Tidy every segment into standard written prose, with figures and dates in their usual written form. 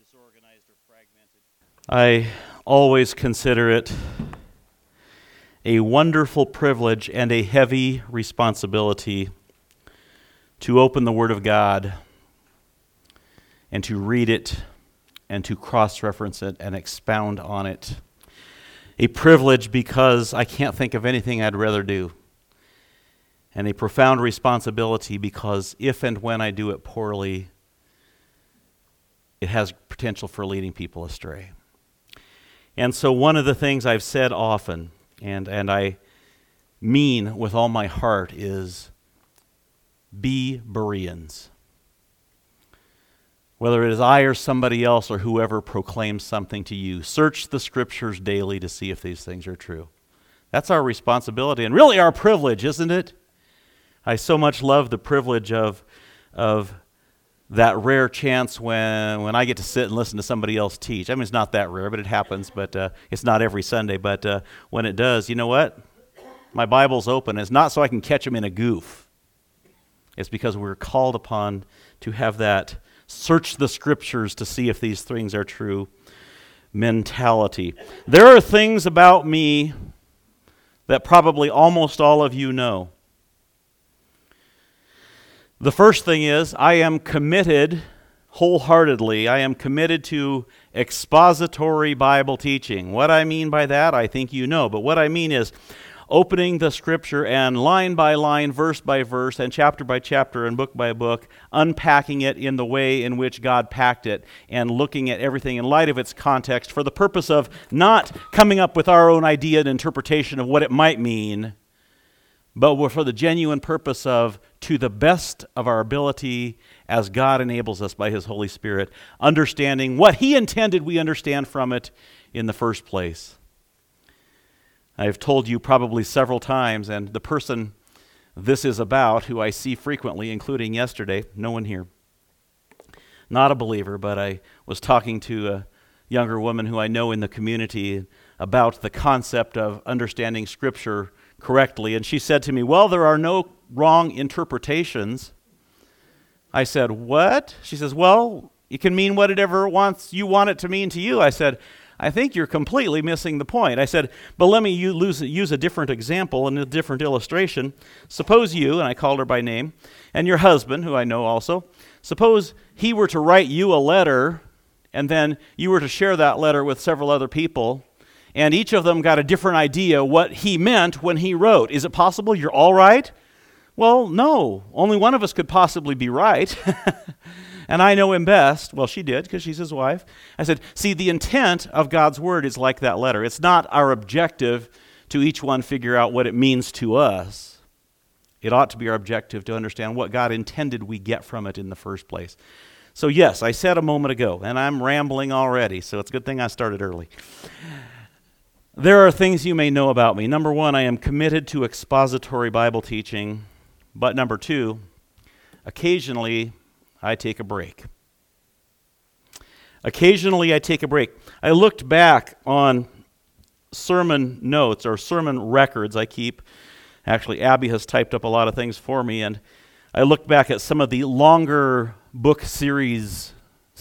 disorganized or fragmented. I always consider it a wonderful privilege and a heavy responsibility to open the Word of God and to read it and to cross-reference it and expound on it. A privilege because I can't think of anything I'd rather do. And a profound responsibility because if and when I do it poorly, it has potential for leading people astray. And so one of the things I've said often, and I mean with all my heart, is be Bereans. Whether it is I or somebody else or whoever proclaims something to you, search the Scriptures daily to see if these things are true. That's our responsibility and really our privilege, isn't it? I so much love the privilege of that rare chance when I get to sit and listen to somebody else teach. I mean, it's not that rare, but it happens, but it's not every Sunday. But when it does, you know what? My Bible's open. It's not so I can catch them in a goof. It's because we're called upon to have that search the Scriptures to see if these things are true mentality. There are things about me that probably almost all of you know. The first thing is, I am committed wholeheartedly. I am committed to expository Bible teaching. What I mean by that, I think you know. But what I mean is opening the Scripture and line by line, verse by verse, and chapter by chapter, and book by book, unpacking it in the way in which God packed it, and looking at everything in light of its context for the purpose of not coming up with our own idea and interpretation of what it might mean, but for the genuine purpose of, to the best of our ability as God enables us by His Holy Spirit, understanding what He intended we understand from it in the first place. I have told you probably several times, and the person this is about, who I see frequently, including yesterday, no one here, not a believer, but I was talking to a younger woman who I know in the community about the concept of understanding Scripture correctly, and she said to me, well, there are no wrong interpretations. I said, what? She says, well, it can mean whatever you want it to mean to you. I said, I think you're completely missing the point. I said, but let me use a different example and a different illustration. Suppose you, and I called her by name, and your husband, who I know also, suppose he were to write you a letter, and then you were to share that letter with several other people, and each of them got a different idea what he meant when he wrote. Is it possible you're all right? Well, no. Only one of us could possibly be right. And I know him best. Well, she did, because she's his wife. I said, see, the intent of God's Word is like that letter. It's not our objective to each one figure out what it means to us. It ought to be our objective to understand what God intended we get from it in the first place. So yes, I said a moment ago, and I'm rambling already, so it's a good thing I started early. There are things you may know about me. Number one, I am committed to expository Bible teaching. But number two, occasionally I take a break. Occasionally I take a break. I looked back on sermon notes or sermon records I keep. Actually, Abby has typed up a lot of things for me, and I looked back at some of the longer book series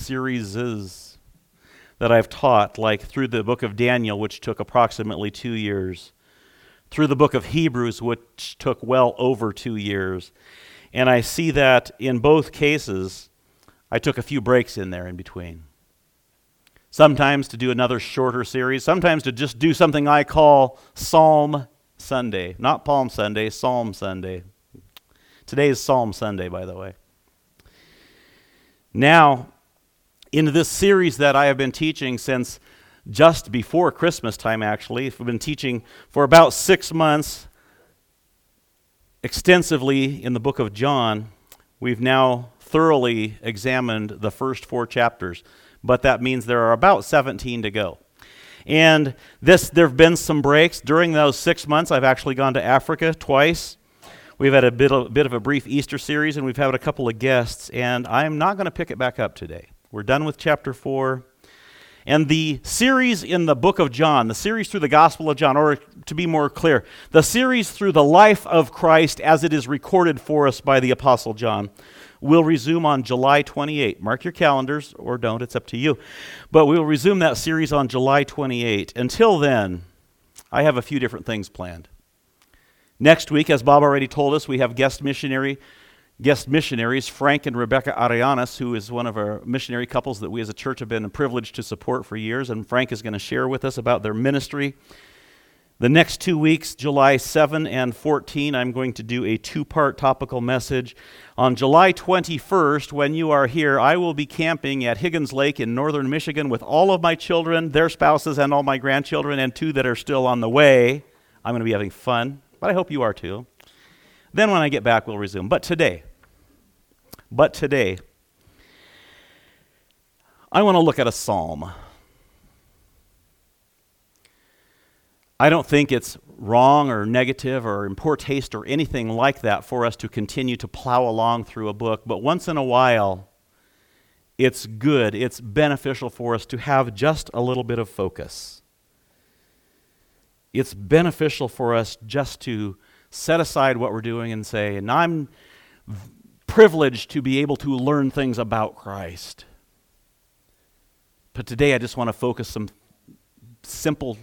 that I've taught, like through the book of Daniel, which took approximately 2 years, through the book of Hebrews, which took well over 2 years. And I see that in both cases, I took a few breaks in there in between. Sometimes to do another shorter series, sometimes to just do something I call Psalm Sunday. Not Palm Sunday, Psalm Sunday. Today is Psalm Sunday, by the way. Now, in this series that I have been teaching since just before Christmas time, actually, we've been teaching for about 6 months extensively in the book of John. We've now thoroughly examined the first 4 chapters, but that means there are about 17 to go. And there have been some breaks. During those 6 months, I've actually gone to Africa twice. We've had a bit of a brief Easter series, and we've had a couple of guests, and I'm not going to pick it back up today. We're done with chapter 4. And the series in the book of John, the series through the Gospel of John, or to be more clear, the series through the life of Christ as it is recorded for us by the Apostle John, will resume on July 28. Mark your calendars, or don't, it's up to you. But we will resume that series on July 28. Until then, I have a few different things planned. Next week, as Bob already told us, we have guest missionaries, Frank and Rebecca Arianas, who is one of our missionary couples that we as a church have been privileged to support for years, and Frank is going to share with us about their ministry. The next 2 weeks, July 7 and 14, I'm going to do a two-part topical message. On July 21st, when you are here, I will be camping at Higgins Lake in northern Michigan with all of my children, their spouses, and all my grandchildren, and 2 that are still on the way. I'm going to be having fun, but I hope you are too. Then when I get back, we'll resume. But today, I want to look at a psalm. I don't think it's wrong or negative or in poor taste or anything like that for us to continue to plow along through a book, but once in a while, it's good, it's beneficial for us to have just a little bit of focus. It's beneficial for us just to set aside what we're doing and say, and I'm privileged to be able to learn things about Christ. But today I just want to focus some simple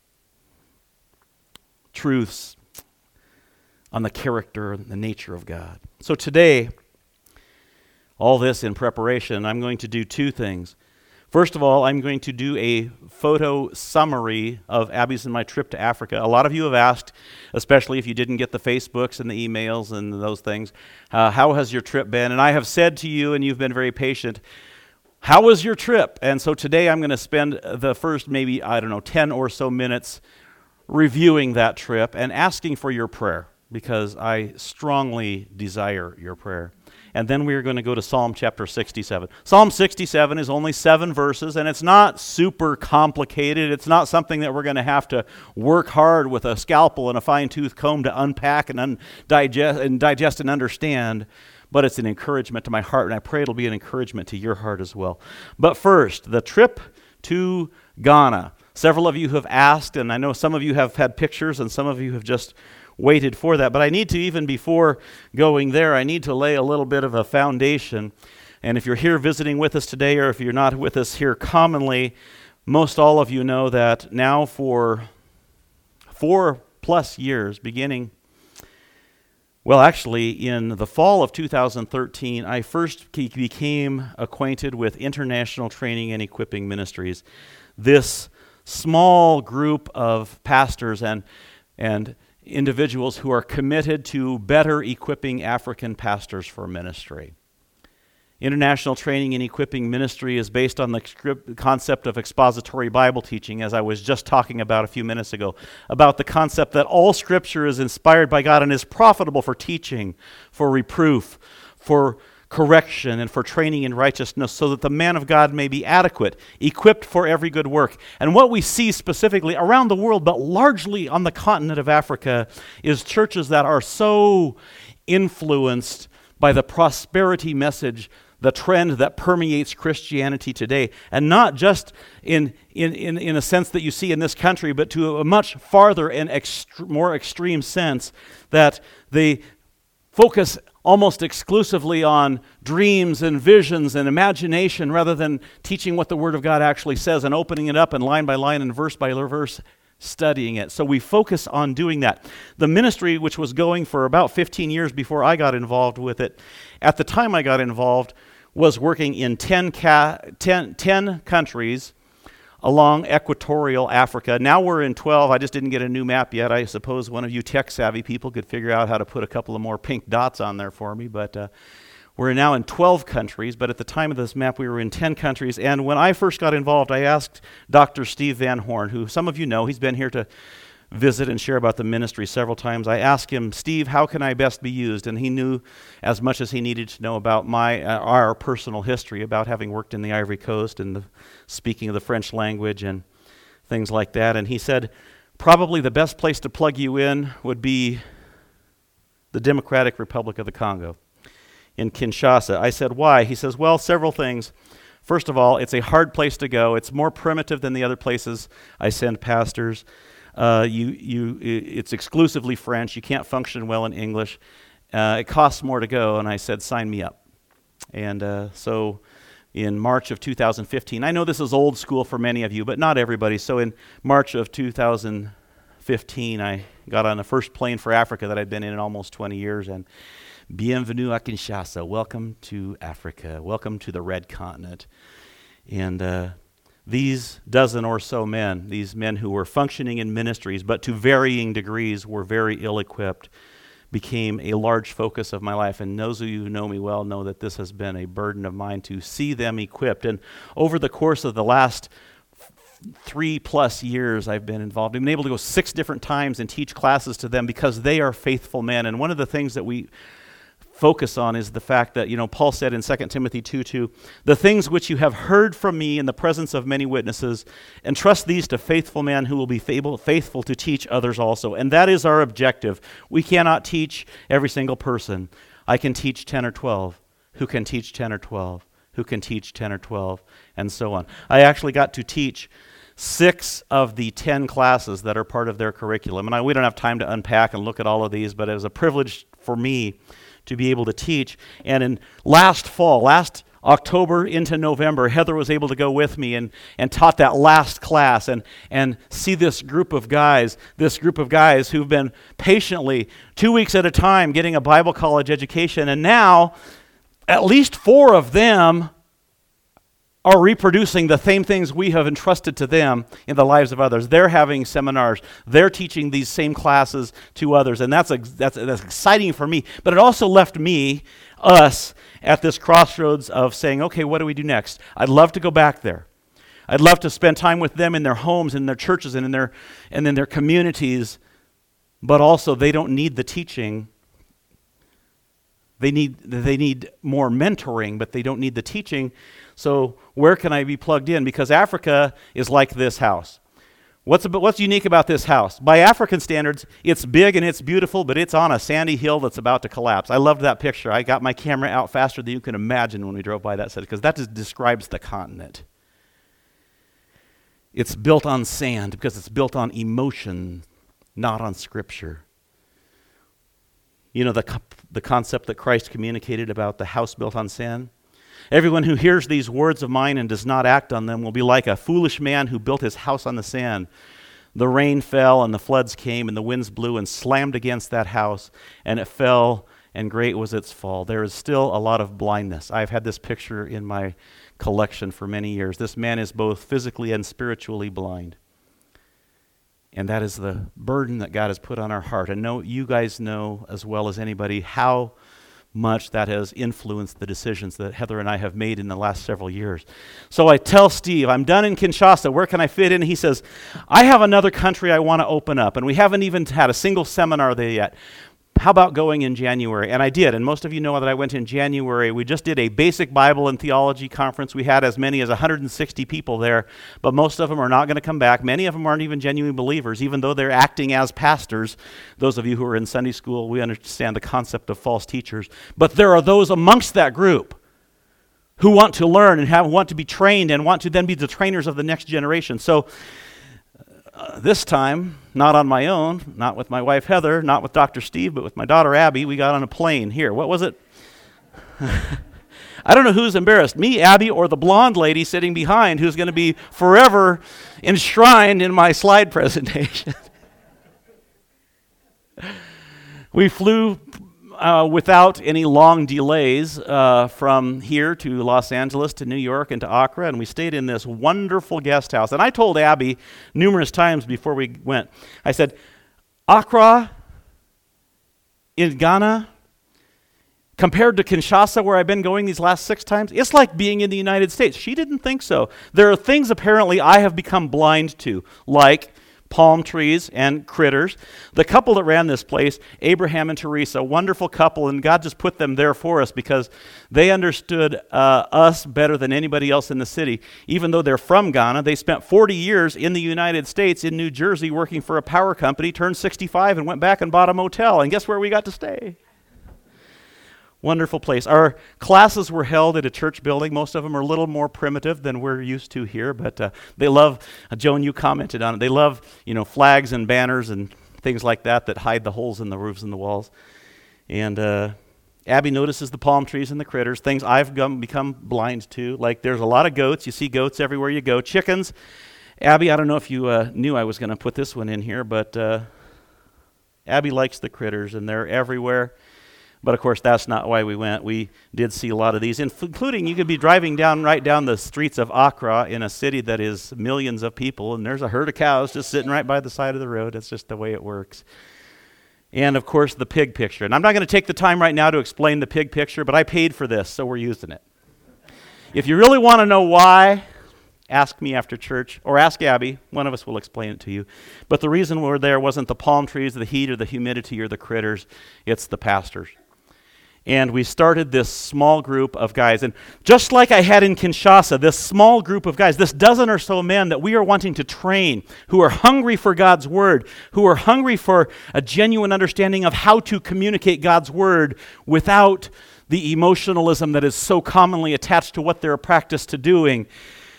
truths on the character and the nature of God. So today, all this in preparation, I'm going to do 2 things. First of all, I'm going to do a photo summary of Abby's and my trip to Africa. A lot of you have asked, especially if you didn't get the Facebooks and the emails and those things, how has your trip been? And I have said to you, and you've been very patient, how was your trip? And so today I'm going to spend the first maybe, 10 or so minutes reviewing that trip and asking for your prayer, because I strongly desire your prayer. And then we're going to go to Psalm chapter 67. Psalm 67 is only 7 verses, and it's not super complicated. It's not something that we're going to have to work hard with a scalpel and a fine-tooth comb to unpack and digest and understand, but it's an encouragement to my heart, and I pray it'll be an encouragement to your heart as well. But first, the trip to Ghana. Several of you have asked, and I know some of you have had pictures, and some of you have just waited for that. But I need to, even before going there, I need to lay a little bit of a foundation. And if you're here visiting with us today, or if you're not with us here commonly, most all of you know that now for 4+ years, beginning, well, actually, in the fall of 2013, I first became acquainted with International Training and Equipping Ministries. This small group of pastors and individuals who are committed to better equipping African pastors for ministry. International Training and Equipping Ministry is based on the concept of expository Bible teaching, as I was just talking about a few minutes ago, about the concept that all Scripture is inspired by God and is profitable for teaching, for reproof, for correction, and for training in righteousness, so that the man of God may be adequate, equipped for every good work. And what we see specifically around the world, but largely on the continent of Africa, is churches that are so influenced by the prosperity message, the trend that permeates Christianity today, and not just in a sense that you see in this country, but to a much farther and more extreme sense, that they focus almost exclusively on dreams and visions and imagination, rather than teaching what the Word of God actually says and opening it up and line by line and verse by verse studying it. So we focus on doing that. The ministry, which was going for about 15 years before I got involved with it, at the time I got involved, was working in 10 countries along equatorial Africa. Now we're in 12. I just didn't get a new map yet. I suppose one of you tech-savvy people could figure out how to put a couple of more pink dots on there for me, but we're now in 12 countries, but at the time of this map, we were in 10 countries. And when I first got involved, I asked Dr. Steve Van Horn, who some of you know, he's been here to visit and share about the ministry several times. I asked him, Steve, how can I best be used? And he knew as much as he needed to know about our personal history, about having worked in the Ivory Coast and speaking of the French language and things like that. And he said, probably the best place to plug you in would be the Democratic Republic of the Congo in Kinshasa. I said, why? He says, well, several things. First of all, it's a hard place to go. It's more primitive than the other places I send pastors. It's exclusively French. You can't function well in English. It costs more to go. And I said, sign me up. And so in March of 2015, I know this is old school for many of you, but not everybody. So in March of 2015, I got on the first plane for Africa that I'd been in almost 20 years, and bienvenue à Kinshasa. Welcome to Africa. Welcome to the Red Continent. And these dozen or so men, these men who were functioning in ministries, but to varying degrees were very ill-equipped, became a large focus of my life. And those of you who know me well know that this has been a burden of mine to see them equipped. And over the course of the last 3+ years I've been involved, I've been able to go 6 different times and teach classes to them because they are faithful men. And one of the things that we focus on is the fact that, Paul said in 2 Timothy 2:2, the things which you have heard from me in the presence of many witnesses, entrust these to faithful men who will be faithful to teach others also. And that is our objective. We cannot teach every single person. I can teach 10 or 12, who can teach 10 or 12, who can teach 10 or 12, and so on. I actually got to teach 6 of the 10 classes that are part of their curriculum. And we don't have time to unpack and look at all of these, but it was a privilege for me to be able to teach. And in last October into November, Heather was able to go with me and taught that last class and see this group of guys who've been patiently 2 weeks at a time getting a Bible college education. And now at least 4 of them are reproducing the same things we have entrusted to them in the lives of others. They're having seminars. They're teaching these same classes to others, and that's exciting for me. But it also left us, at this crossroads of saying, okay, what do we do next? I'd love to go back there. I'd love to spend time with them in their homes, in their churches, and in their communities. But also, they don't need the teaching. They need more mentoring, but they don't need the teaching. So where can I be plugged in? Because Africa is like this house. What's unique about this house? By African standards, it's big and it's beautiful, but it's on a sandy hill that's about to collapse. I loved that picture. I got my camera out faster than you can imagine when we drove by that set, because that just describes the continent. It's built on sand because it's built on emotion, not on Scripture. The concept that Christ communicated about the house built on sand? Everyone who hears these words of mine and does not act on them will be like a foolish man who built his house on the sand. The rain fell and the floods came and the winds blew and slammed against that house, and it fell, and great was its fall. There is still a lot of blindness. I've had this picture in my collection for many years. This man is both physically and spiritually blind. And that is the burden that God has put on our heart. And you guys know as well as anybody how much that has influenced the decisions that Heather and I have made in the last several years. So I tell Steve, I'm done in Kinshasa. Where can I fit in? He says, I have another country I want to open up, and we haven't even had a single seminar there yet. How about going in January? And I did, and most of you know that I went in January. We just did a basic Bible and theology conference. We had as many as 160 people there, but most of them are not going to come back. Many of them aren't even genuine believers, even though they're acting as pastors. Those of you who are in Sunday school, we understand the concept of false teachers. But there are those amongst that group who want to learn and want to be trained and want to then be the trainers of the next generation. So this time, not on my own, not with my wife Heather, not with Dr. Steve, but with my daughter Abby, we got on a plane. Here, what was it? I don't know who's embarrassed, me, Abby, or the blonde lady sitting behind who's going to be forever enshrined in my slide presentation. We flew without any long delays from here to Los Angeles to New York and to Accra, and we stayed in this wonderful guest house. And I told Abby numerous times before we went, I said, Accra in Ghana, compared to Kinshasa, where I've been going these last 6 times, it's like being in the United States. She didn't think so. There are things apparently I have become blind to, like palm trees and critters. The couple that ran this place, Abraham and Teresa, wonderful couple, and God just put them there for us because they understood us better than anybody else in the city. Even though they're from Ghana, they spent 40 years in the United States, in New Jersey, working for a power company, turned 65 and went back and bought a motel. And guess where we got to stay? Wonderful place. Our classes were held at a church building. Most of them are a little more primitive than we're used to here, but they love, Joan, you commented on it, they love, flags and banners and things like that hide the holes in the roofs and the walls. And Abby notices the palm trees and the critters, things I've become blind to. Like there's a lot of goats. You see goats everywhere you go. Chickens. Abby, I don't know if you knew I was going to put this one in here, but Abby likes the critters, and they're everywhere. But, of course, that's not why we went. We did see a lot of these, including you could be driving right down the streets of Accra in a city that is millions of people, and there's a herd of cows just sitting right by the side of the road. That's just the way it works. And, of course, the pig picture. And I'm not going to take the time right now to explain the pig picture, but I paid for this, so we're using it. If you really want to know why, ask me after church, or ask Abby. One of us will explain it to you. But the reason we're there wasn't the palm trees, the heat, or the humidity, or the critters. It's the pastors. And we started this small group of guys. And just like I had in Kinshasa, this small group of guys, this dozen or so men that we are wanting to train, who are hungry for God's word, who are hungry for a genuine understanding of how to communicate God's word without the emotionalism that is so commonly attached to what they're practiced to doing.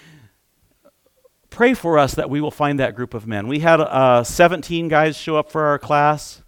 Pray for us that we will find that group of men. We had 17 guys show up for our class.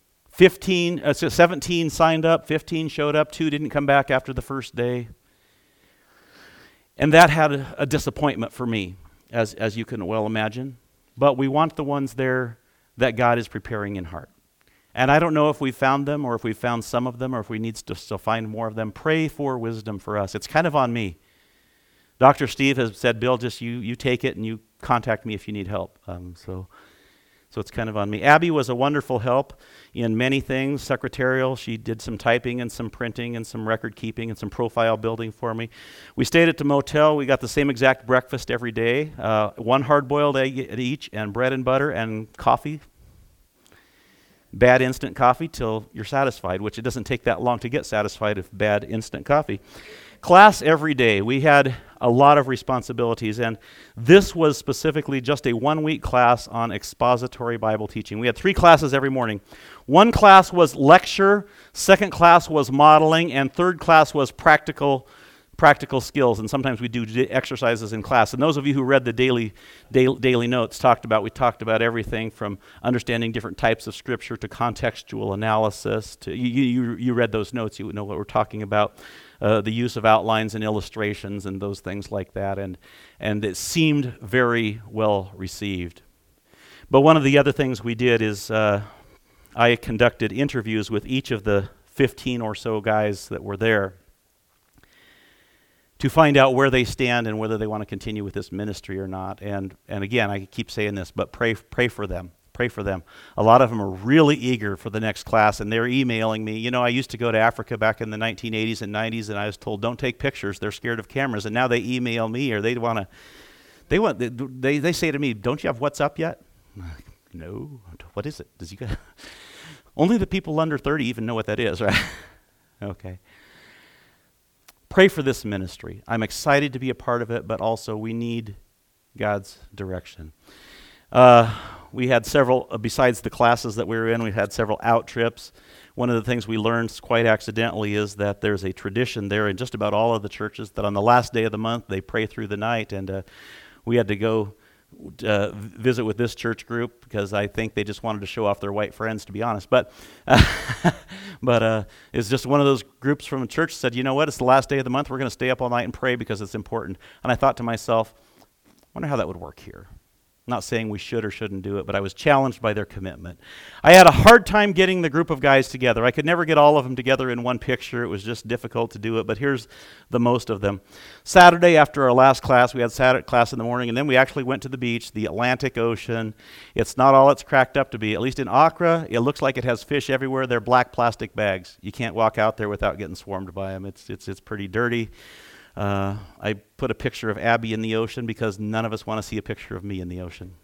17 signed up, 15 showed up, 2 didn't come back after the first day. And that had a disappointment for me, as you can well imagine. But we want the ones there that God is preparing in heart. And I don't know if we found them or if we found some of them or if we need to still find more of them. Pray for wisdom for us. It's kind of on me. Dr. Steve has said, Bill, just you take it and you contact me if you need help. So it's kind of on me. Abby was a wonderful help in many things, secretarial. She did some typing and some printing and some record keeping and some profile building for me. We stayed at the motel. We got the same exact breakfast every day, 1 hard-boiled egg at each and bread and butter and coffee. Bad instant coffee till you're satisfied, which it doesn't take that long to get satisfied with bad instant coffee. Class every day. We had a lot of responsibilities, and this was specifically just a 1-week class on expository Bible teaching. We had 3 classes every morning. 1 class was lecture, 2nd class was modeling, and 3rd class was practical skills. And sometimes we do exercises in class. And those of you who read the daily notes we talked about everything from understanding different types of scripture to contextual analysis. To you read those notes, you would know what we're talking about. The use of outlines and illustrations and those things like that, and it seemed very well received. But one of the other things we did is I conducted interviews with each of the 15 or so guys that were there to find out where they stand and whether they want to continue with this ministry or not. And again, I keep saying this, but pray for them. Pray for them. A lot of them are really eager for the next class, and they're emailing me. You know, I used to go to Africa back in the 1980s and 90s, and I was told, don't take pictures. They're scared of cameras. And now they email me, or they say to me, don't you have WhatsApp yet? No. What is it? Only the people under 30 even know what that is, right? Okay. Pray for this ministry. I'm excited to be a part of it, but also we need God's direction. We had several, besides the classes that we were in, we had several out trips. One of the things we learned quite accidentally is that there's a tradition there in just about all of the churches that on the last day of the month they pray through the night, and we had to go visit with this church group because I think they just wanted to show off their white friends, to be honest. But it's just one of those groups from a church said, you know what, it's the last day of the month, we're going to stay up all night and pray because it's important. And I thought to myself, I wonder how that would work here. I'm not saying we should or shouldn't do it, but I was challenged by their commitment. I had a hard time getting the group of guys together. I could never get all of them together in one picture. It was just difficult to do it, but here's the most of them. Saturday, after our last class, we had Saturday class in the morning, and then we actually went to the beach, the Atlantic Ocean. It's not all it's cracked up to be. At least in Accra, it looks like it has fish everywhere. They're black plastic bags. You can't walk out there without getting swarmed by them. It's pretty dirty. I put a picture of Abby in the ocean because none of us want to see a picture of me in the ocean.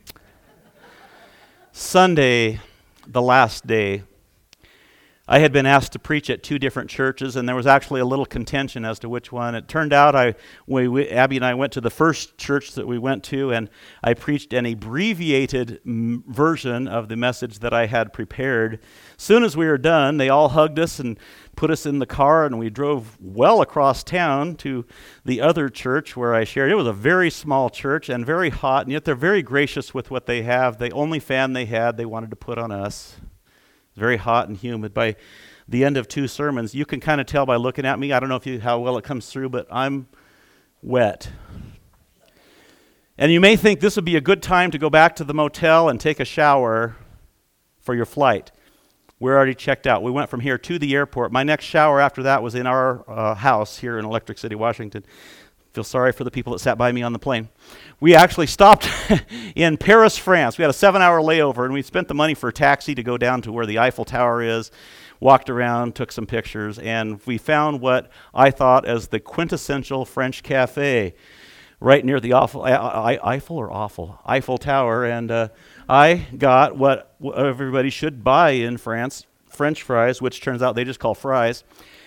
Sunday, the last day, I had been asked to preach at 2 different churches, and there was actually a little contention as to which one. It turned out Abby and I went to the first church that we went to, and I preached an abbreviated version of the message that I had prepared. Soon as we were done, they all hugged us and put us in the car, and we drove well across town to the other church where I shared. It was a very small church and very hot, and yet they're very gracious with what they have. The only fan they had, they wanted to put on us. Very hot and humid. By the end of 2 sermons. You can kind of tell by looking at me. I don't know how well it comes through, but I'm wet. And you may think this would be a good time to go back to the motel and take a shower for your flight. We're already checked out. We went from here to the airport. My next shower after that was in our house here in Electric City, Washington. Feel sorry for the people that sat by me on the plane. We actually stopped in Paris, France. We had a 7-hour layover, and we spent the money for a taxi to go down to where the Eiffel Tower is, walked around, took some pictures, and we found what I thought as the quintessential French cafe right near the Eiffel Tower, and I got what everybody should buy in France, French fries, which turns out they just call fries.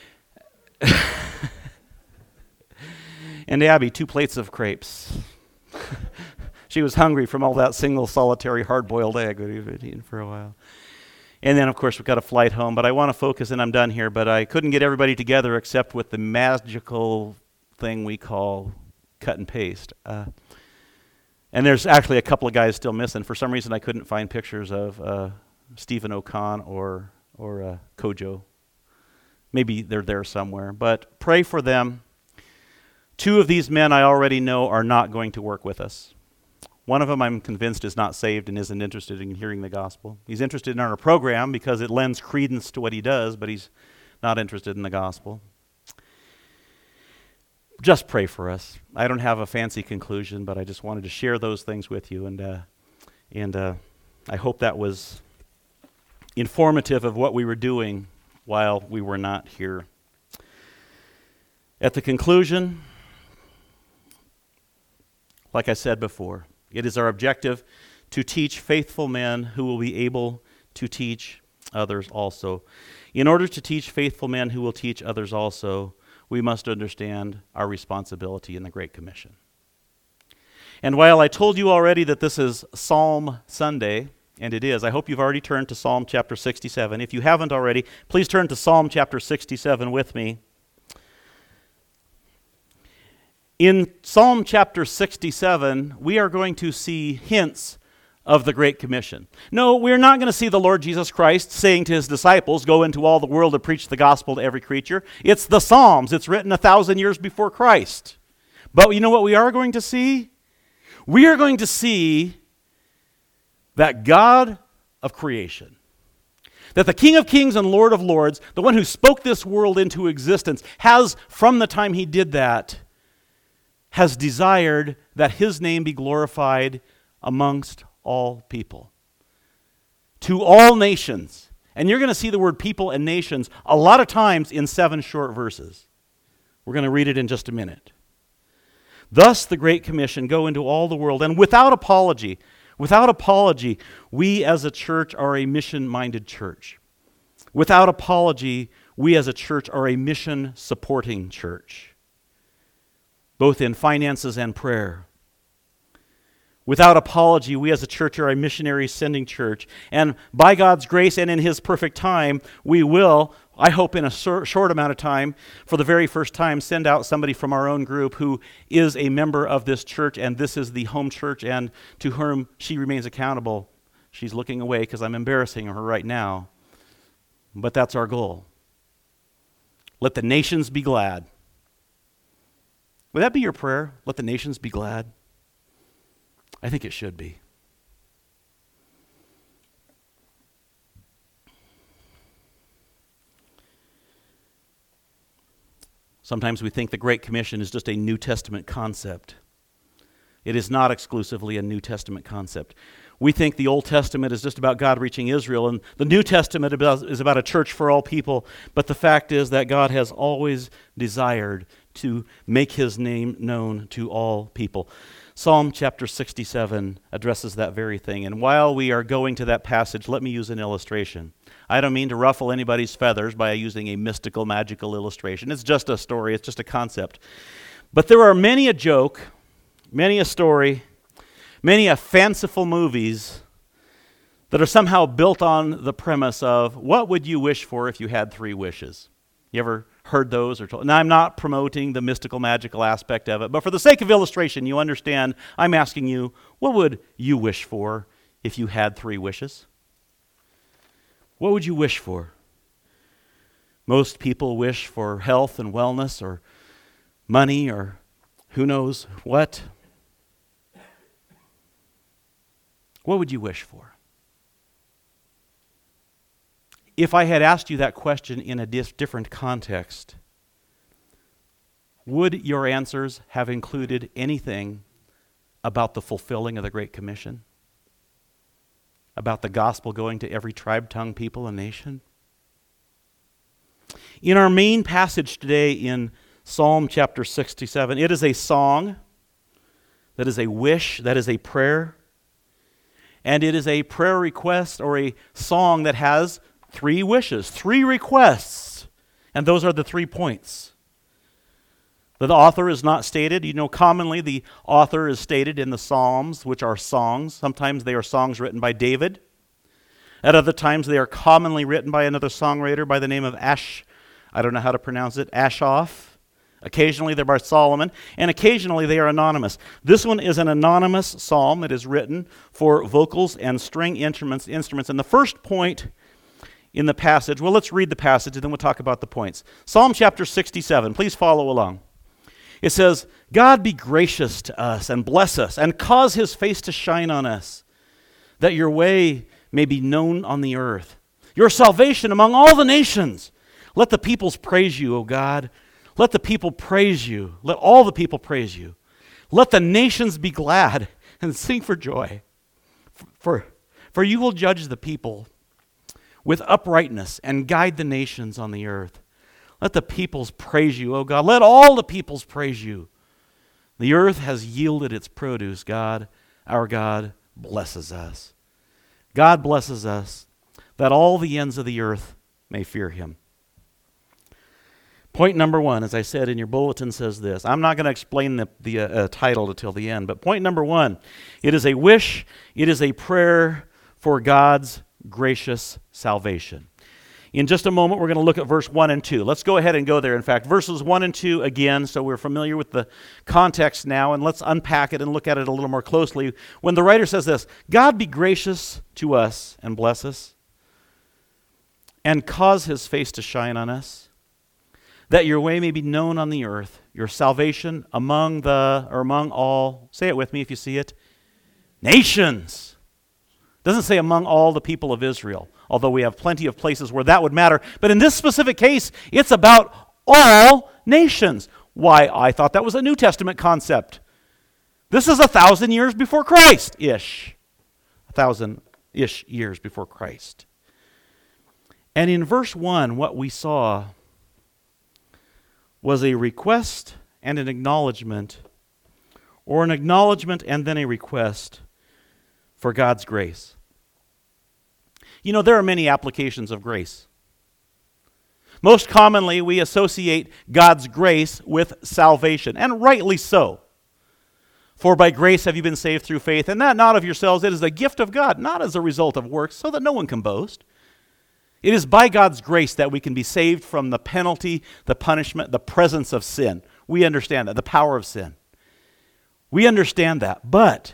And Abby, 2 plates of crepes. She was hungry from all that single solitary hard-boiled egg that we've been eating for a while. And then, of course, we've got a flight home, but I want to focus, and I'm done here, but I couldn't get everybody together except with the magical thing we call cut and paste. And there's actually a couple of guys still missing. For some reason, I couldn't find pictures of Stephen O'Con or Kojo. Maybe they're there somewhere, but pray for them. 2 of these men I already know are not going to work with us. One of them I'm convinced is not saved and isn't interested in hearing the gospel. He's interested in our program because it lends credence to what he does, but he's not interested in the gospel. Just pray for us. I don't have a fancy conclusion, but I just wanted to share those things with you, and I hope that was informative of what we were doing while we were not here. At the conclusion, like I said before, it is our objective to teach faithful men who will be able to teach others also. In order to teach faithful men who will teach others also, we must understand our responsibility in the Great Commission. And while I told you already that this is Psalm Sunday, and it is, I hope you've already turned to Psalm chapter 67. If you haven't already, please turn to Psalm chapter 67 with me. In Psalm chapter 67, we are going to see hints of the Great Commission. No, we're not going to see the Lord Jesus Christ saying to his disciples, go into all the world to preach the gospel to every creature. It's the Psalms. It's written 1,000 years before Christ. But you know what we are going to see? We are going to see that God of creation, that the King of Kings and Lord of Lords, the one who spoke this world into existence, has, from the time he did that, has desired that his name be glorified amongst all people, to all nations. And you're going to see the word people and nations a lot of times in 7 short verses. We're going to read it in just a minute. Thus the Great Commission, go into all the world, and without apology, we as a church are a mission-minded church. Without apology, we as a church are a mission-supporting church, both in finances and prayer. Without apology, we as a church are a missionary sending church. And by God's grace and in his perfect time, we will, I hope in a short amount of time, for the very first time, send out somebody from our own group who is a member of this church, and this is the home church, and to whom she remains accountable. She's looking away because I'm embarrassing her right now. But that's our goal. Let the nations be glad. Would that be your prayer? Let the nations be glad? I think it should be. Sometimes we think the Great Commission is just a New Testament concept. It is not exclusively a New Testament concept. We think the Old Testament is just about God reaching Israel, and the New Testament is about a church for all people. But the fact is that God has always desired to make his name known to all people. Psalm chapter 67 addresses that very thing. And while we are going to that passage, let me use an illustration. I don't mean to ruffle anybody's feathers by using a mystical, magical illustration. It's just a story. It's just a concept. But there are many a joke, many a story, many a fanciful movies that are somehow built on the premise of, what would you wish for if you had 3 wishes? You ever heard those or told? Now, I'm not promoting the mystical, magical aspect of it, but for the sake of illustration, you understand, I'm asking you, what would you wish for if you had 3 wishes? What would you wish for? Most people wish for health and wellness or money or who knows what. What would you wish for? If I had asked you that question in a different context, would your answers have included anything about the fulfilling of the Great Commission? About the gospel going to every tribe, tongue, people, and nation? In our main passage today in Psalm chapter 67, it is a song, that is a wish, that is a prayer, and it is a prayer request or a song that has 3 wishes, 3 requests, and those are the 3 points. The author is not stated. You know, commonly the author is stated in the Psalms, which are songs. Sometimes they are songs written by David. At other times they are commonly written by another songwriter by the name of I don't know how to pronounce it, Asaph. Occasionally they're by Solomon, and occasionally they are anonymous. This one is an anonymous psalm. It is written for vocals and string instruments. And the first point in the passage, well, let's read the passage and then we'll talk about the points. Psalm chapter 67, please follow along. It says, God be gracious to us and bless us and cause his face to shine on us, that your way may be known on the earth, your salvation among all the nations. Let the peoples praise you, O God. Let the people praise you. Let all the people praise you. Let the nations be glad and sing for joy. For you will judge the people with uprightness and guide the nations on the earth. Let the peoples praise you, O God. Let all the peoples praise you. The earth has yielded its produce. God, our God, blesses us. God blesses us that all the ends of the earth may fear him. Point number 1, as I said in your bulletin, says this. I'm not going to explain the title until the end, but point number 1, it is a wish, it is a prayer for God's gracious salvation. In just a moment, we're going to look at verse 1 and 2. Let's go ahead and go there. In fact, verses 1 and 2 again, so we're familiar with the context now, and let's unpack it and look at it a little more closely. When the writer says this, God be gracious to us and bless us, and cause his face to shine on us, that your way may be known on the earth, your salvation among all, say it with me if you see it, nations. It doesn't say among all the people of Israel, although we have plenty of places where that would matter. But in this specific case, it's about all nations. Why, I thought that was a New Testament concept. This is 1,000 years before Christ-ish. 1,000-ish years before Christ. And in verse 1, what we saw was a request and an acknowledgement, or an acknowledgement and then a request for God's grace. You know, there are many applications of grace. Most commonly, we associate God's grace with salvation, and rightly so. For by grace have you been saved through faith, and that not of yourselves, it is a gift of God, not as a result of works, so that no one can boast. It is by God's grace that we can be saved from the penalty, the punishment, the presence of sin. We understand that, the power of sin. We understand that, but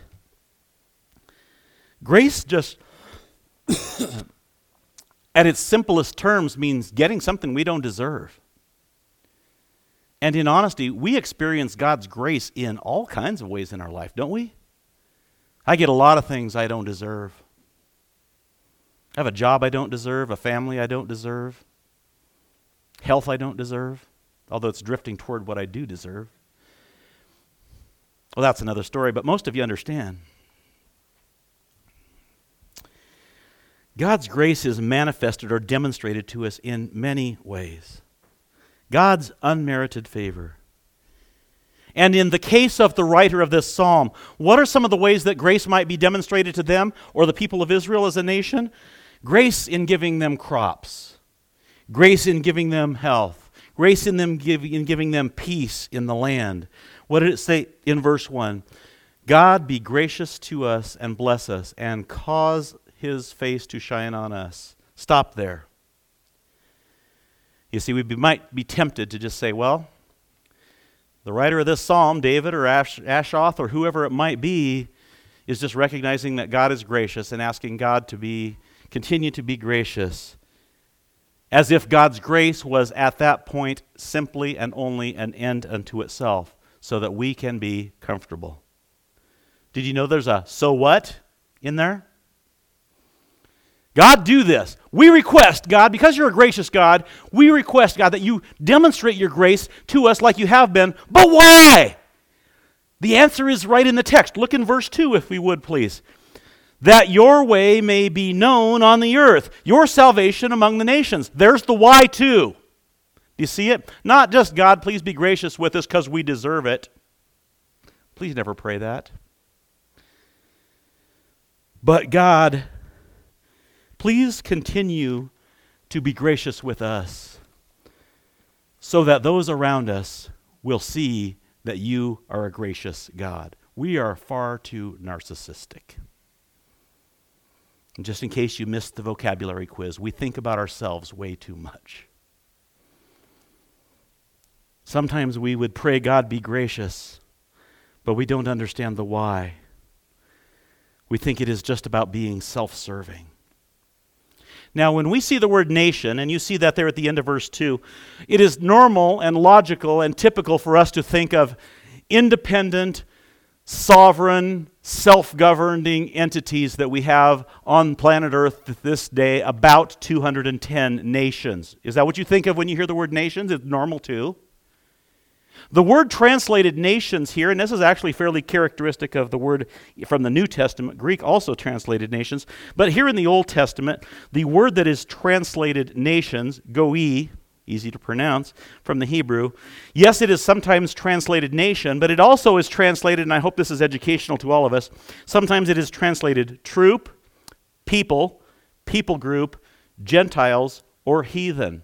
grace just, at its simplest terms, means getting something we don't deserve. And in honesty, we experience God's grace in all kinds of ways in our life, don't we? I get a lot of things I don't deserve. I have a job I don't deserve, a family I don't deserve, health I don't deserve, although it's drifting toward what I do deserve. Well, that's another story, but most of you understand. God's grace is manifested or demonstrated to us in many ways. God's unmerited favor. And in the case of the writer of this psalm, what are some of the ways that grace might be demonstrated to them or the people of Israel as a nation? Grace in giving them crops. Grace in giving them health. Grace in giving them peace in the land. What did it say in verse 1? God be gracious to us and bless us and cause his face to shine on us. Stop there. You see, we might be tempted to just say, well, the writer of this psalm, David or Asaph or whoever it might be, is just recognizing that God is gracious and asking God to continue to be gracious. as if God's grace was at that point simply and only an end unto itself, so that we can be comfortable. Did you know there's a so what in there? God, do this. We request, God, because you're a gracious God, we request, God, that you demonstrate your grace to us like you have been. But why? The answer is right in the text. Look in verse 2, if we would, please. That your way may be known on the earth, your salvation among the nations. There's the why too. Do you see it? Not just, God, please be gracious with us because we deserve it. Please never pray that. But God, please continue to be gracious with us so that those around us will see that you are a gracious God. We are far too narcissistic. And just in case you missed the vocabulary quiz, we think about ourselves way too much. Sometimes we would pray, God, be gracious, but we don't understand the why. We think it is just about being self-serving. Now, when we see the word nation, and you see that there at the end of verse 2, it is normal and logical and typical for us to think of independent, sovereign, self-governing entities that we have on planet Earth this day, about 210 nations. Is that what you think of when you hear the word nations? It's normal too. The word translated nations here, and this is actually fairly characteristic of the word from the New Testament. Greek also translated nations. But here in the Old Testament, the word that is translated nations, goi, easy to pronounce, from the Hebrew. Yes, it is sometimes translated nation, but it also is translated, and I hope this is educational to all of us, sometimes it is translated troop, people, people group, Gentiles, or heathen.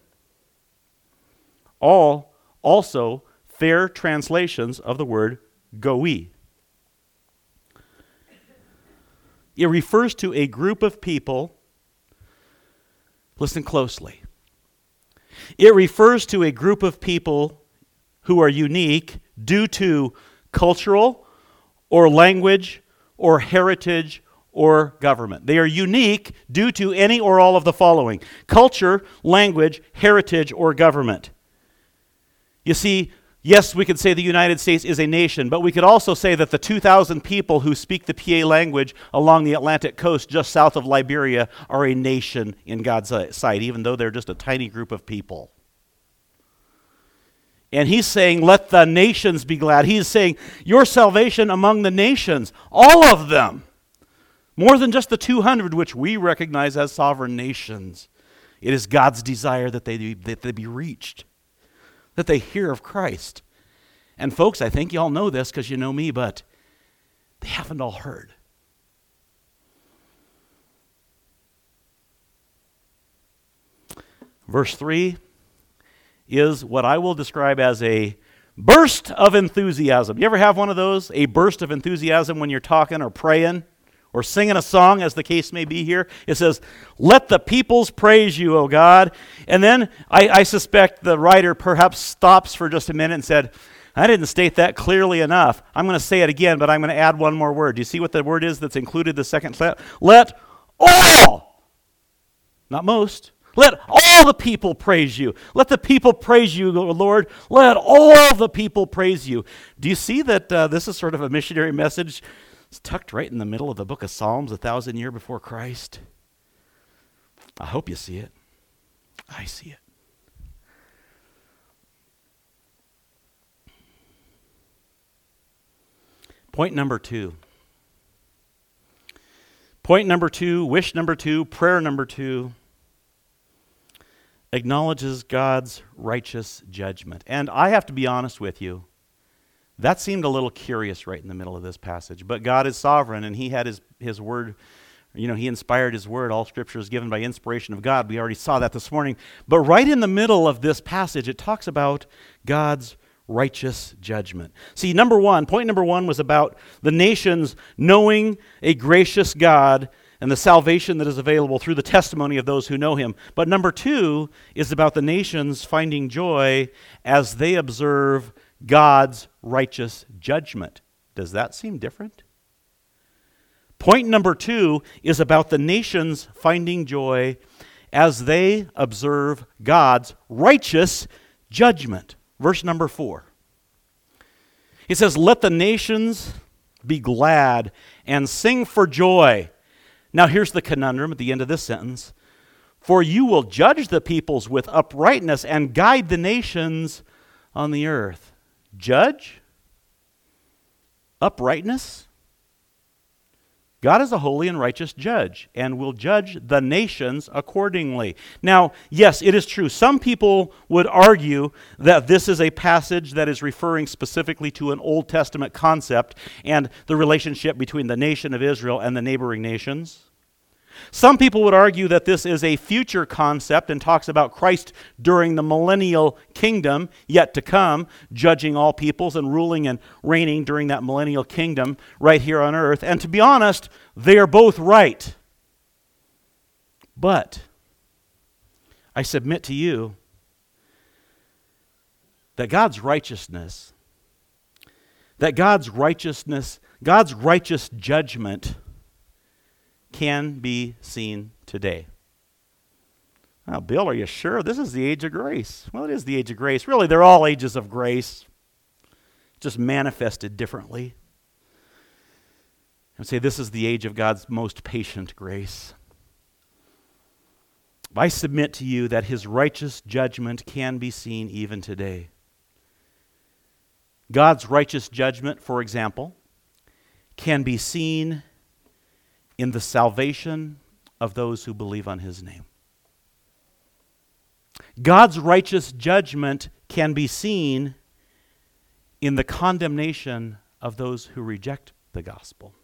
All also fair translations of the word goi. It refers to a group of people. Listen closely. It refers to a group of people who are unique due to cultural or language or heritage or government. They are unique due to any or all of the following: culture, language, heritage, or government. You see, yes, we could say the United States is a nation, but we could also say that the 2,000 people who speak the PA language along the Atlantic coast just south of Liberia are a nation in God's sight, even though they're just a tiny group of people. And he's saying, let the nations be glad. He's saying, your salvation among the nations, all of them, more than just the 200, which we recognize as sovereign nations. It is God's desire that they be reached, that they hear of Christ. And folks, I think you all know this because you know me, but they haven't all heard. Verse 3 is what I will describe as a burst of enthusiasm. You ever have one of those? A burst of enthusiasm when you're talking or praying or singing a song, as the case may be here. It says, let the peoples praise you, O God. And then I suspect the writer perhaps stops for just a minute and said, I didn't state that clearly enough. I'm going to say it again, but I'm going to add one more word. Do you see what the word is that's included the second? Let all, not most, let all the people praise you. Let the people praise you, Lord. Let all the people praise you. Do you see that this is sort of a missionary message? It's tucked right in the middle of the book of Psalms, 1,000 years before Christ. I hope you see it. I see it. Point number 2. Point number 2, wish number 2, prayer number 2, acknowledges God's righteous judgment. And I have to be honest with you, that seemed a little curious right in the middle of this passage. But God is sovereign, and he had his word, he inspired his word. All scripture is given by inspiration of God. We already saw that this morning. But right in the middle of this passage, it talks about God's righteous judgment. See, point number 1 was about the nations knowing a gracious God and the salvation that is available through the testimony of those who know him. But number 2 is about the nations finding joy as they observe God's righteous judgment. Does that seem different? Point number 2 is about the nations finding joy as they observe God's righteous judgment. Verse number 4. He says, let the nations be glad and sing for joy. Now here's the conundrum at the end of this sentence. For you will judge the peoples with uprightness and guide the nations on the earth. Judge? Uprightness? God is a holy and righteous judge and will judge the nations accordingly. Now, yes, it is true. Some people would argue that this is a passage that is referring specifically to an Old Testament concept and the relationship between the nation of Israel and the neighboring nations. Some people would argue that this is a future concept and talks about Christ during the millennial kingdom yet to come, judging all peoples and ruling and reigning during that millennial kingdom right here on earth. And to be honest, they are both right. But I submit to you that God's righteous judgment can be seen today. Now, Bill, are you sure? This is the age of grace. Well, it is the age of grace. Really, they're all ages of grace, just manifested differently. And say this is the age of God's most patient grace. I submit to you that his righteous judgment can be seen even today. God's righteous judgment, for example, can be seen in the salvation of those who believe on his name. God's righteous judgment can be seen in the condemnation of those who reject the gospel.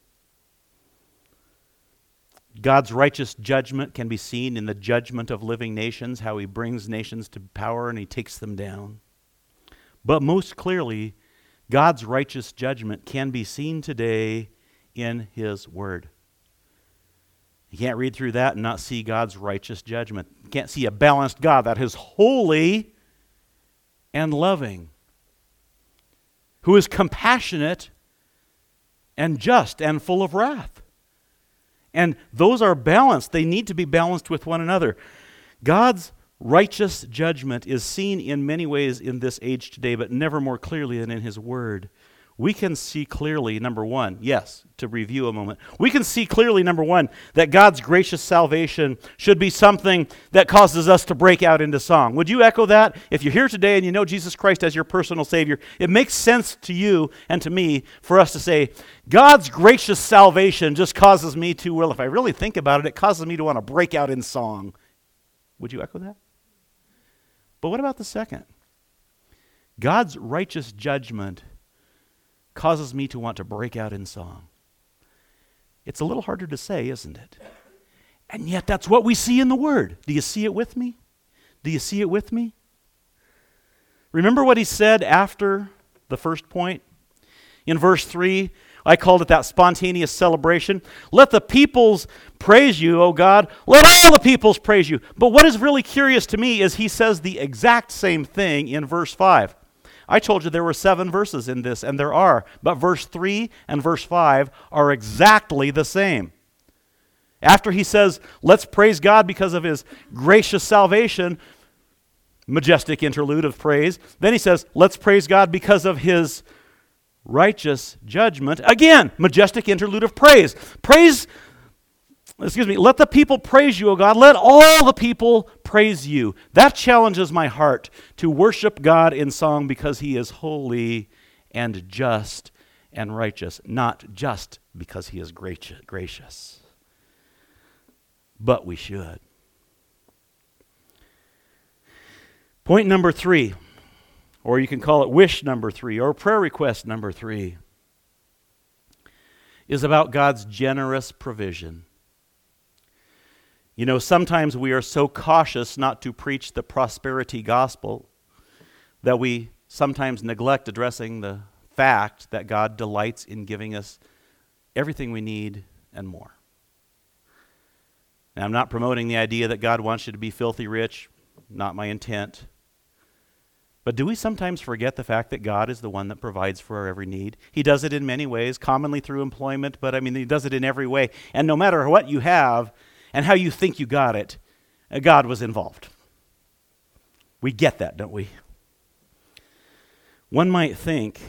God's righteous judgment can be seen in the judgment of living nations, how he brings nations to power and he takes them down. But most clearly, God's righteous judgment can be seen today in his word. You can't read through that and not see God's righteous judgment. You can't see a balanced God that is holy and loving, who is compassionate and just and full of wrath. And those are balanced. They need to be balanced with one another. God's righteous judgment is seen in many ways in this age today, but never more clearly than in his word. We can see clearly, number one, yes, to review a moment. We can see clearly, number one, that God's gracious salvation should be something that causes us to break out into song. Would you echo that? If you're here today and you know Jesus Christ as your personal Savior, it makes sense to you and to me for us to say, God's gracious salvation just causes me to, well, if I really think about it, it causes me to want to break out in song. Would you echo that? But what about the second? God's righteous judgment causes me to want to break out in song. It's a little harder to say, isn't it? And yet that's what we see in the Word. Do you see it with me? Do you see it with me? Remember what he said after the first point? In verse 3, I called it that spontaneous celebration. Let the peoples praise you, O God. Let all the peoples praise you. But what is really curious to me is he says the exact same thing in verse 5. I told you there were 7 verses in this, and there are. But verse 3 and verse 5 are exactly the same. After he says, let's praise God because of his gracious salvation, majestic interlude of praise. Then he says, let's praise God because of his righteous judgment. Again, majestic interlude of praise. Let the people praise you, O God. Let all the people praise you. That challenges my heart to worship God in song because he is holy and just and righteous, not just because he is gracious. But we should. Point number 3, or you can call it wish number 3, or prayer request number 3, is about God's generous provision. You know, sometimes we are so cautious not to preach the prosperity gospel that we sometimes neglect addressing the fact that God delights in giving us everything we need and more. Now, I'm not promoting the idea that God wants you to be filthy rich, not my intent. But do we sometimes forget the fact that God is the one that provides for our every need? He does it in many ways, commonly through employment, but he does it in every way. And no matter what you have, and how you think you got it, God was involved. We get that, don't we? One might think,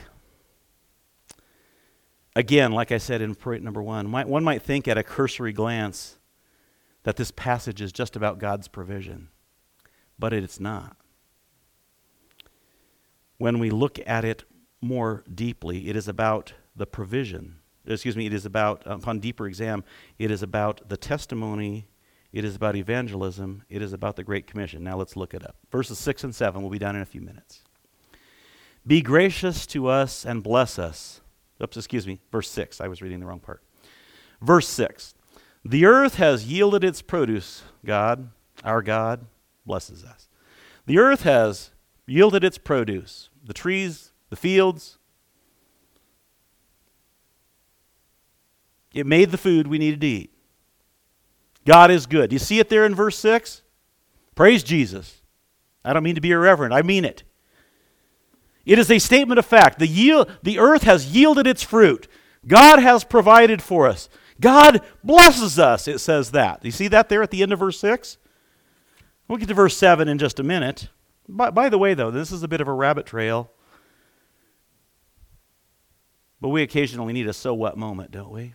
again, like I said in point number one, one might think at a cursory glance that this passage is just about God's provision, but it's not. When we look at it more deeply, it is about the provision. It is about, upon deeper exam, it is about the testimony, it is about evangelism, it is about the Great Commission. Now let's look it up. Verses 6 and 7 will be done in a few minutes. Be gracious to us and bless us. Verse 6. I was reading the wrong part. Verse 6. The earth has yielded its produce, God, our God, blesses us. The earth has yielded its produce. The trees, the fields. It made the food we needed to eat. God is good. You see it there in verse 6? Praise Jesus. I don't mean to be irreverent. I mean it. It is a statement of fact. The earth has yielded its fruit. God has provided for us. God blesses us, it says that. You see that there at the end of verse 6? We'll get to verse 7 in just a minute. By the way, though, this is a bit of a rabbit trail. But we occasionally need a so what moment, don't we?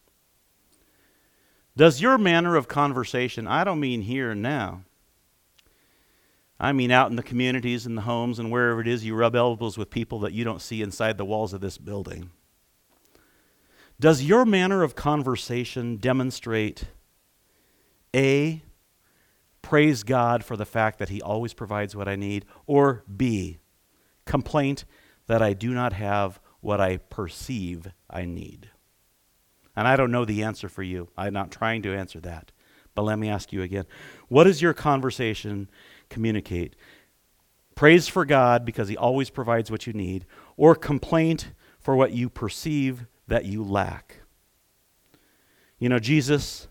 Does your manner of conversation, I don't mean here and now, I mean out in the communities and the homes and wherever it is you rub elbows with people that you don't see inside the walls of this building. Does your manner of conversation demonstrate, A, praise God for the fact that He always provides what I need, or B, complaint that I do not have what I perceive I need? And I don't know the answer for you. I'm not trying to answer that. But let me ask you again. What does your conversation communicate? Praise for God because He always provides what you need, or complaint for what you perceive that you lack? You know, Jesus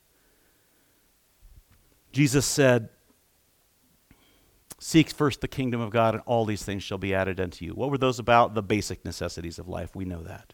said, seek first the kingdom of God and all these things shall be added unto you. What were those about? The basic necessities of life. We know that.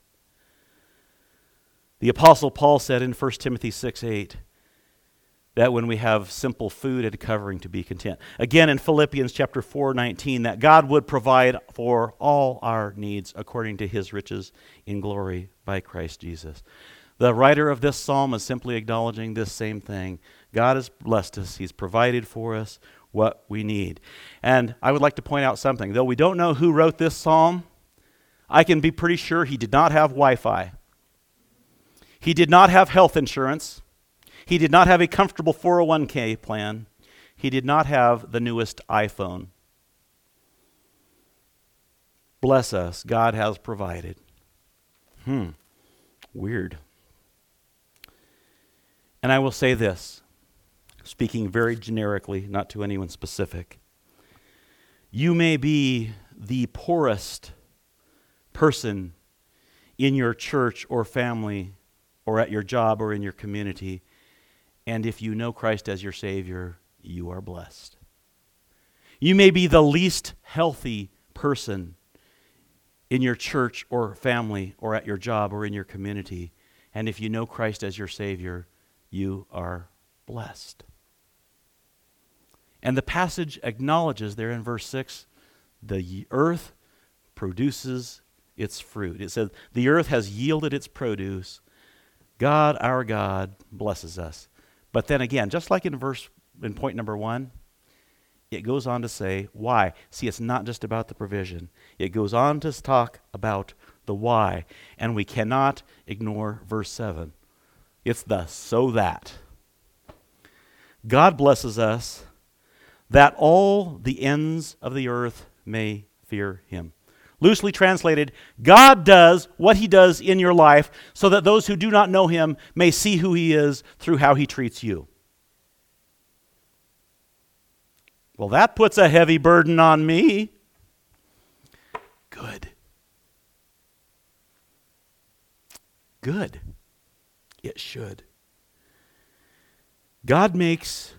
The Apostle Paul said in 1 Timothy 6:8 that when we have simple food and covering to be content. Again in Philippians chapter 4:19 that God would provide for all our needs according to His riches in glory by Christ Jesus. The writer of this psalm is simply acknowledging this same thing. God has blessed us. He's provided for us what we need. And I would like to point out something. Though we don't know who wrote this psalm, I can be pretty sure he did not have Wi-Fi. He did not have health insurance. He did not have a comfortable 401k plan. He did not have the newest iPhone. Bless us. God has provided. Weird. And I will say this, speaking very generically, not to anyone specific. You may be the poorest person in your church or family or at your job or in your community, and if you know Christ as your Savior, you are blessed. You may be the least healthy person in your church or family or at your job or in your community, and if you know Christ as your Savior, you are blessed. And the passage acknowledges there in verse 6, the earth produces its fruit. It says, the earth has yielded its produce. God, our God, blesses us. But then again, just like in point number 1, it goes on to say why. See, it's not just about the provision. It goes on to talk about the why. And we cannot ignore verse 7. It's the so that. God blesses us that all the ends of the earth may fear Him. Loosely translated, God does what He does in your life so that those who do not know Him may see who He is through how He treats you. Well, that puts a heavy burden on me. Good. Good. It should. God makes,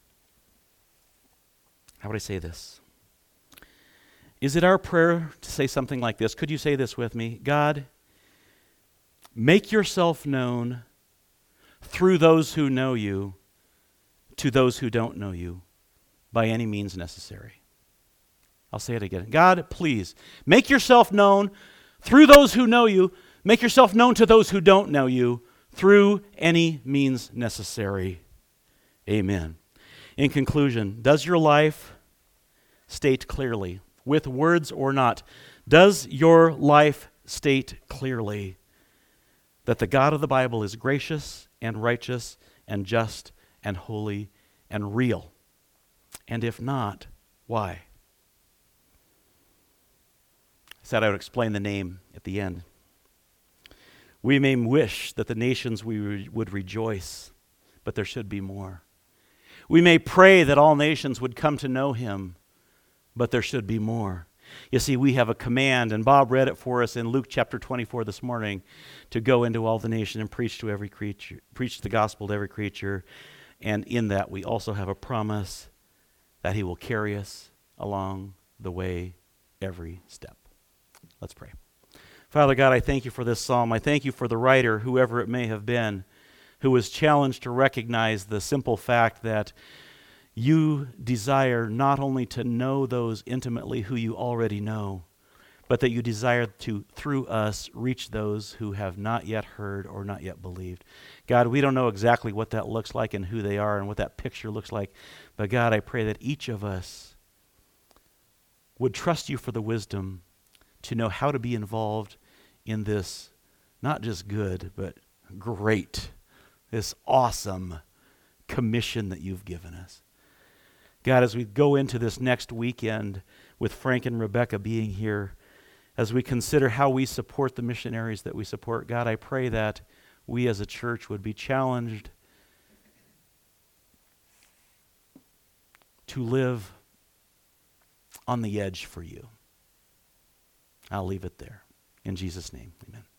how would I say this? Is it our prayer to say something like this? Could you say this with me? God, make yourself known through those who know you to those who don't know you by any means necessary. I'll say it again. God, please, make yourself known through those who know you. Make yourself known to those who don't know you through any means necessary. Amen. In conclusion, does your life state clearly, with words or not, does your life state clearly that the God of the Bible is gracious and righteous and just and holy and real? And if not, why? I said I would explain the name at the end. We may wish that the nations would rejoice, but there should be more. We may pray that all nations would come to know him, but there should be more. You see, we have a command, and Bob read it for us in Luke chapter 24 this morning, to go into all the nation and preach to every creature, preach the gospel to every creature. And in that, we also have a promise that he will carry us along the way every step. Let's pray. Father God, I thank you for this psalm. I thank you for the writer, whoever it may have been, who was challenged to recognize the simple fact that you desire not only to know those intimately who you already know, but that you desire to, through us, reach those who have not yet heard or not yet believed. God, we don't know exactly what that looks like and who they are and what that picture looks like, but God, I pray that each of us would trust you for the wisdom to know how to be involved in this, not just good, but great, this awesome commission that you've given us. God, as we go into this next weekend with Frank and Rebecca being here, as we consider how we support the missionaries that we support, God, I pray that we as a church would be challenged to live on the edge for you. I'll leave it there. In Jesus' name, amen.